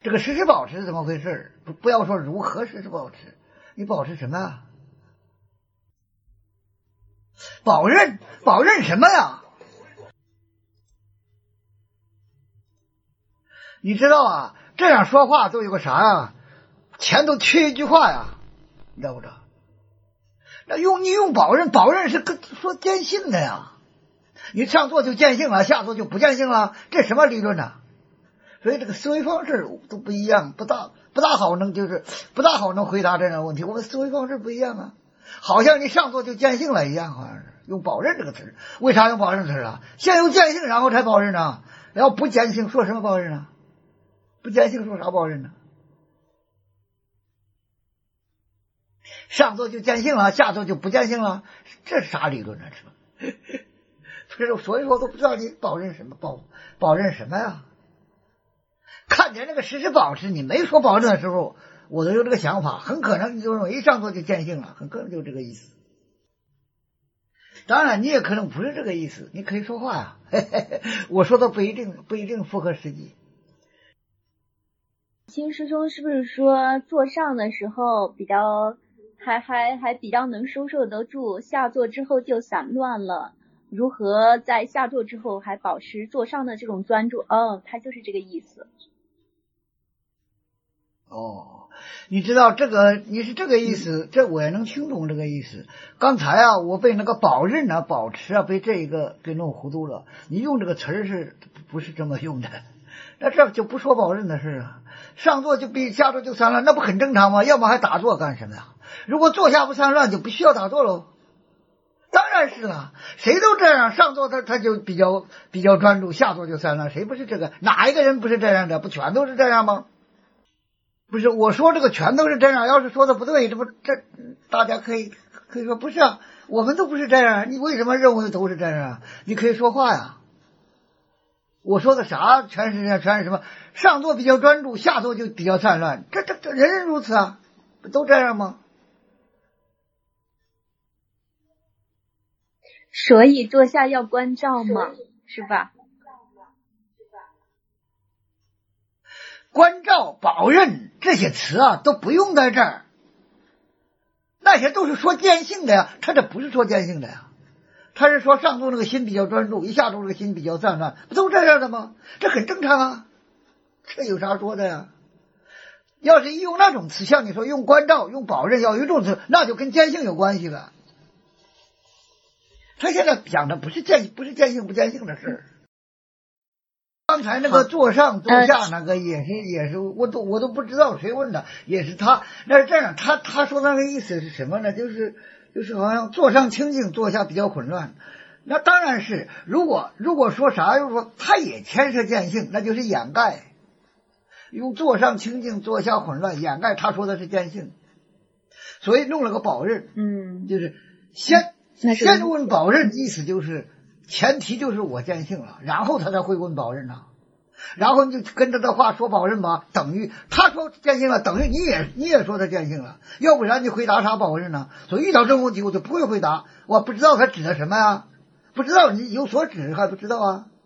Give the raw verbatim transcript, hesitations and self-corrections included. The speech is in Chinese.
这个实时保持是怎么回事？不不要说如何实时保持，你保持什么呀？保任保任什么呀？你知道啊，这样说话都有个啥呀？前头缺一句话呀，你知道不知道？那用你用保任，保任是跟说坚信的呀。你上座就坚信了，下座就不坚信了，这什么理论呢？所以这个思维方式都不一样，不大不大好能就是不大好能回答这样的问题。我们思维方式不一样啊，好像你上座就坚信了一样，好像是用保任这个词。为啥用保任词啊？先有坚信，然后才保任呢？然后不坚信，说什么保任呢？不坚信说啥保任呢？上座就坚信了，下座就不坚信了，这是啥理论呢？这不是，所以说都不知道你保任什么保保任什么呀？看见那个实时保持，你没说保证的时候，我都有这个想法，很可能你就认为一上座就坚信了，很可能就这个意思。当然，你也可能不是这个意思，你可以说话呀。嘿嘿嘿，我说的不一定不一定符合实际。 新师兄是不是说坐上的时候比较还还还比较能收受得住，下座之后就散乱了？如何在下座之后还保持坐上的这种专注？哦，他就是这个意思。 哦，你知道这个你是这个意思，嗯、这我也能听懂这个意思。刚才啊，我被那个保任啊、保持啊，被这一个给弄糊涂了。你用这个词儿是不是这么用的？那这就不说保任的事啊。上座就比下座就散乱，那不很正常吗？要么还打坐干什么呀？如果坐下不散乱，就不需要打坐喽。当然是了，谁都这样，上座他他就比较比较专注，下座就散乱，谁不是这个？哪一个人不是这样的？不全都是这样吗？不是，我说这个全都是这样，要是说的不对，这不这大家可以可以说不是啊，我们都不是这样，你为什么认为都是这样啊？你可以说话呀。我说的啥全是这样，全是什么？上座比较专注，下座就比较散乱，这这这人人如此啊，不都这样吗？ 所以坐下要关照嘛，是吧？ 关照、保任这些词啊，都不用在这儿，那些都是说坚信的呀，他这不是说坚信的呀，他是说上座那个心比较专注，一下座那个心比较散乱，不都这样的吗？这很正常啊，这有啥说的呀？要是一用那种词，像你说用关照、用保任，要有一种词，那就跟坚信有关系了。他现在讲的不是坚不是坚信不坚信的事。刚才那个坐上坐下那个也是也是，我都我都不知道谁问的，也是他。那是这样，他他说那个意思是什么呢？就是就是好像坐上清静，坐下比较混乱。那当然是，如果如果说啥，就是说他也牵涉见性，那就是掩盖。用坐上清静，坐下混乱，掩盖他说的是见性，所以弄了个保任。 嗯， 就是先。先问保任，意思就是前提就是我坚信了，然后他才会问保任呢、啊。然后你就跟着他话说保任吧，等于他说坚信了，等于你也你也说他坚信了，要不然你回答啥保任呢？所以遇到这种问题我就不会回答，我不知道他指的什么呀，不知道你有所指还不知道啊。